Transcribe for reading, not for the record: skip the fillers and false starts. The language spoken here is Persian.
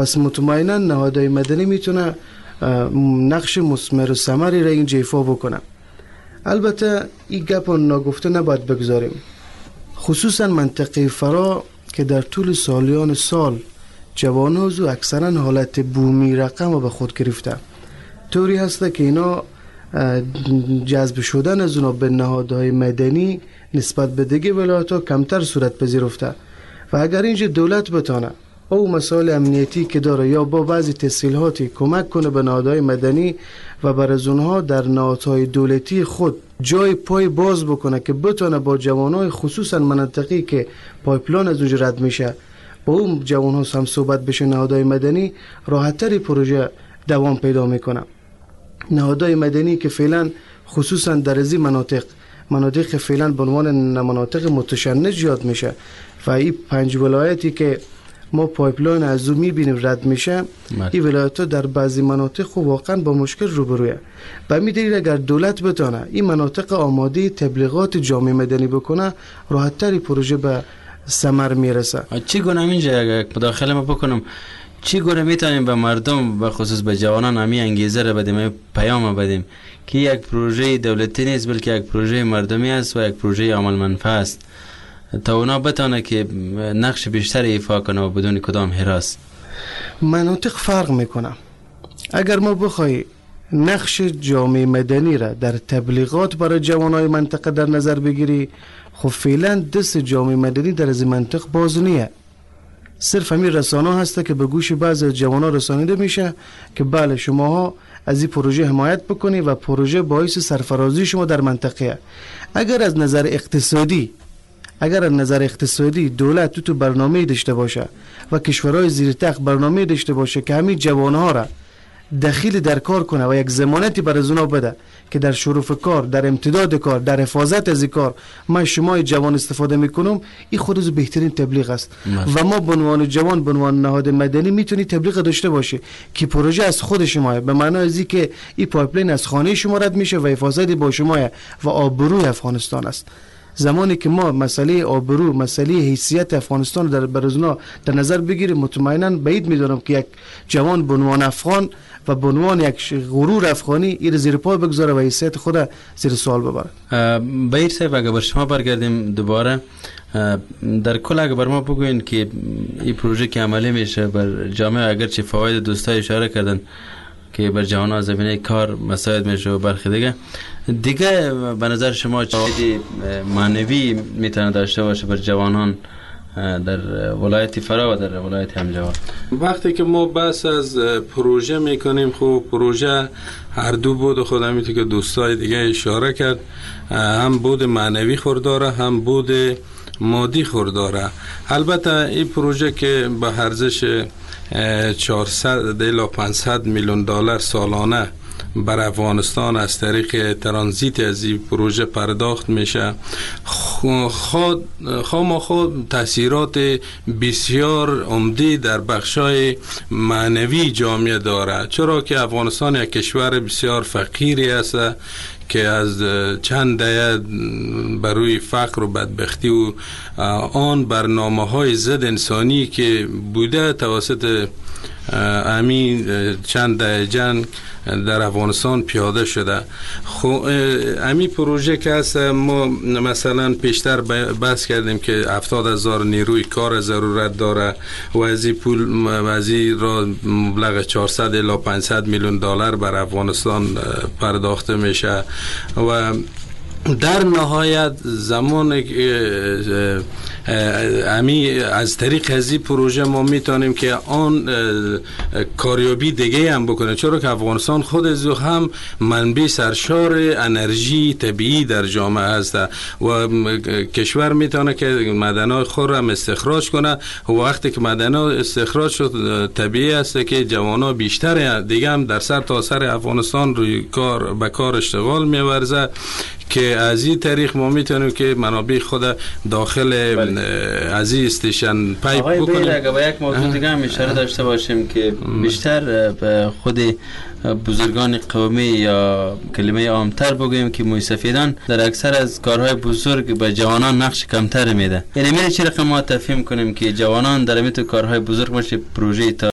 پس مطمئنا نهادهای مدنی میتونه نقش مثمر و ثمری را اینجا ایفا بکنه. البته این گپ ناگفته نباید بگذاریم، خصوصا منطقه فرا که در طول سالیان سال جواناز و اکثرا حالت بومی رقم به خود گرفته، طوری هسته که اینا جذب شدن از اونا به نهادهای مدنی نسبت به دیگه ولایت‌ها کمتر صورت پذیرفته و اگر اینجا دولت بتانه او مسائل امنیتی که داره یا با بعضی تسهیلاتی کمک کنه به نهادهای مدنی و بر از اونها در نهادهای دولتی خود جای پای باز بکنه که بتونه با جوانای خصوصا مناطقی که پایپلاین از اونجا رد میشه با اون جوانها هم صحبت بشه، نهادهای مدنی راحت‌تر پروژه دوام پیدا میکنه. نهادهای مدنی که فعلا خصوصا در از مناطق فعلا به عنوان مناطق متشنج یاد میشه و این 5 ولایتی که ما پایپلاین از اون میبینیم رد میشه، این ولایت ها در بعضی مناطق واقعا با مشکل روبرویه. به همین دلیل اگر دولت بتونه این مناطق آماده تبلیغات جامعه مدنی بکنه راحت‌تر پروژه به ثمر میرسه. چی گونه اینجا مداخله ما بکنم، چی گونه میتونیم به مردم و خصوص به جوانان همی انگیزه را بدیم، پیام بدیم که یک پروژه دولتی نیست بلکه یک پروژه مردمی است و یک پروژه عمل منفعه است تا اونا بتونه که نقش بیشتر ایفا کنه و بدون کدام هراس. مناطق فرق میکنه. اگر ما بخوای نقش جامعه مدنی را در تبلیغات برای جوانای منطقه در نظر بگیری، خب فعلا دست جامعه مدنی در از منطق باز نیه. صرف همین رسانه هسته که به گوش بعض از جوانا رسانیده میشه که بله شماها از این پروژه حمایت بکنی و پروژه باعث سرفرازی شما در منطقه. اگر از نظر اقتصادی دولت تو برنامه داشته باشه و کشورهای زیر تخت برنامه داشته باشه که همین جوانها را دخیل در کار کنه و یک ضمانتی بر از اونا بده که در شرف کار، در امتداد کار، در حفاظت از کار من شما جوان استفاده میکنم، این خود از بهترین تبلیغ است. و ما به عنوان جوان، به عنوان نهاد مدنی میتونی تبلیغ داشته باشه که پروژه از خود شما، به معنای ازی که این پایپلاین از خانه شما رد میشه و حفاظت با شما و آبروی افغانستان است. زمانی که ما مسئله آبرو، مسئله حیثیت افغانستان در برزنا در نظر بگیریم، مطمئنا بعید میدونم که یک جوان به عنوان افغان و به عنوان یک غرور افغانی این زیر پای بگذاره و حیثیت خود زیر سوال ببره. بهیر صاحب اگر بر شما برگردیم دوباره، در کل اگر بر ما بگوین که این پروژه که عملی میشه بر جامعه، اگرچه فواید دوستای اشاره کردن که بر جوانان زمینه کار مساعد میشه و برخی دیگه به نظر شما چه معنوی میتونه داشته باشه بر جوانان در ولایت فرا و در ولایت همجوار؟ وقتی که ما بحث از پروژه میکنیم، خب پروژه هر دو بود خود همیتی که دوستای دیگه اشاره کرد، هم بود معنوی خورداره هم بود مادی خورداره. البته این پروژه که به ارزش 400 الی 500 میلیون دلار سالانه بر افغانستان از طریق ترانزیت از این پروژه پرداخت میشه، خود تاثیرات بسیار عمده در بخشای معنوی جامعه داره، چرا که افغانستان یک کشور بسیار فقیری است که از چند دهه بر روی فقر و بدبختی و آن برنامه‌های ضد انسانی که بوده توسط همین چند دهه جنگ در افغانستان پیاده شده. خب همین پروژه که هست، ما مثلا پیشتر بحث کردیم که 70,000 نیروی کار ضرورت داره و از این پول از این را مبلغ 400 الی 500 میلیون دلار بر افغانستان پرداخته میشه و در نهایت زمان از طریق از این پروژه ما میتونیم که آن کاریابی دیگه هم بکنه، چرا که افغانستان خود از هم منبع سرشار انرژی طبیعی در جامعه هست و کشور میتونه که معدن‌های خود هم استخراج کنه و وقتی که معدن‌ها استخراج شد طبیعی است که جوان‌ها بیشتر دیگه هم در سر تا سر افغانستان روی کار به کار اشتغال می‌ورزه که از این طریق ما میتونیم که منابع خود داخل از این استیشن پایپ بکنیم. اگر با یک موضوع دیگه هم اشاره داشته باشیم که بیشتر به خود بزرگان قومی یا کلمه عامتر بگوییم که موی سفیدان در اکثر از کارهای بزرگ به جوانان نقش کمتر میده، یعنی میره چه رقم ما تفهیم کنیم که جوانان در امیت کارهای بزرگ باشه پروژه